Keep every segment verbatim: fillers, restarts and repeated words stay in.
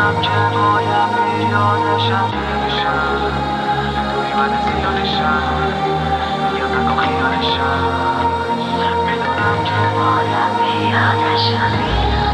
میدونم که باید بیادشم بیادشم دوری بد زیادشم میاد نکن خیالشم میدونم که باید بیادشم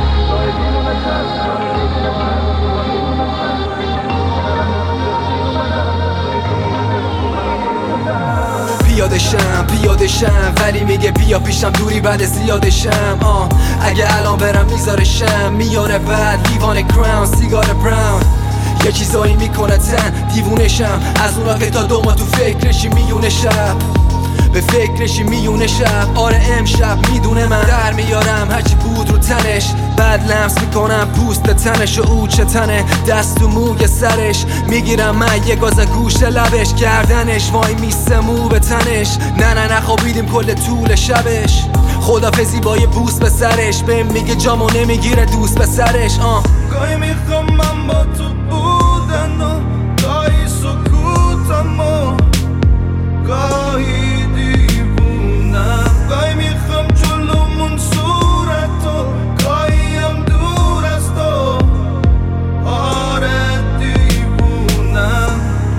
پیادشم پیادشم ولی میگه بیا پیشم دوری بعد زیادشم آه اگه الان برم میذارشم میاره بعد لیوان کراون سیگار براون یه چیزایی میکنه تن دیوونشم از اونا که تا دو ما تو فکرشی میونه شب به فکرشی میونه شب آره امشب میدونه من در میارم هرچی بود رو تنش بعد لمس میکنم پوست تنش و او چه تنه دست و موی سرش میگیرم من یه گاز گوش لبش گردنش وای میسته مو به تنش نه نه نخوابیدیم کل طول شبش خدافزی با یه بوس به سرش بهم میگه جامو نمیگیره دوست به سرش آه گاهی میخوام من با تو بودن و گاهی سکوتم و گاهی دیوونم گاهی میخوام جلومون صورت و گاهی هم دور از تو آره دیوونم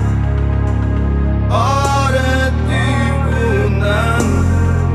آره دیوونم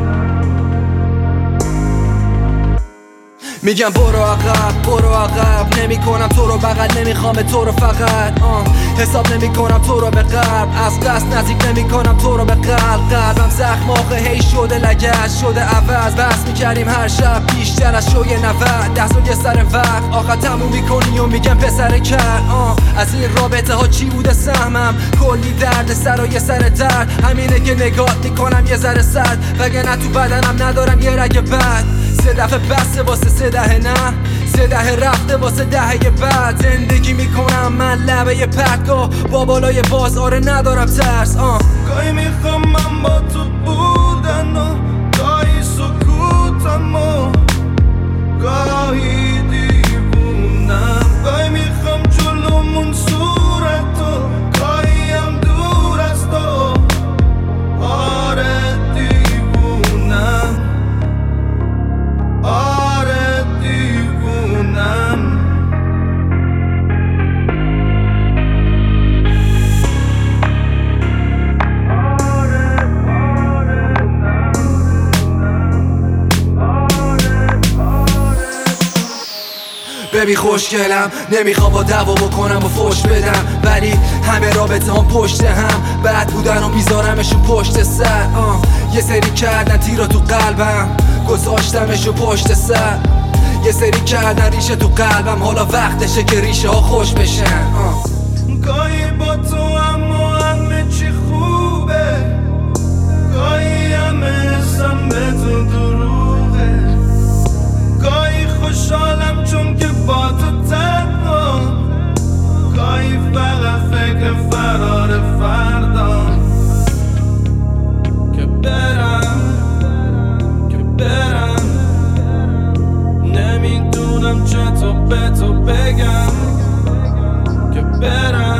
میگم برو عقب برو عقب نمی کنم تو رو بغل نمیخوام تو رو فقط آه حساب نمی کنم تو رو به قلب از قصد نزدیک نمی کنم تو رو به قلب قلبم زخم آخه هی شده لگد شده عوض بس میکردیم هر شب بیشتر از شوی نود دست و یه سر وقت آخر تموم میکنی و میگم پسر کرد آه از این رابطه ها چی بوده سهمم کلی درد سر و یه سر درد همینه که نگاه میکنم یه ذره سرد وگرنه تو بدنم ندارم یه رگ بد سه دفعه بسته واسه سه دهه نه سه دهه رفته واسه دهه بعد زندگی میکنم من لبه پرتگاه با بالای بازاره ندارم ترس آه گاهی میخوام من با تو بودن و گاهی سکوتم و گاهی دیوونم گاهی میخوام جلومون صورت و گاهی هم دور از تو آره دیوونم آره دیوونم ببی خوشگلم نمیخوام با دعوا بکنم و فوش بدم ولی همه رابطه هم پشت هم بعد بودن و میذارمشو پشت سر آه. یه سری کردن تیرا تو قلبم گذاشتمشو پشت سر یه سری کردن ریشه تو قلبم حالا وقتشه که ریشه ها خوش بشن آه. گاهی با تو اما همه چی خوبه گاهی همه حسم به تو دروغه گاهی خوشحالم چون که با تو تنها گاهی فقط فکر فرار فردا که برم که برم نمیدونم چطور به تو بگم که برم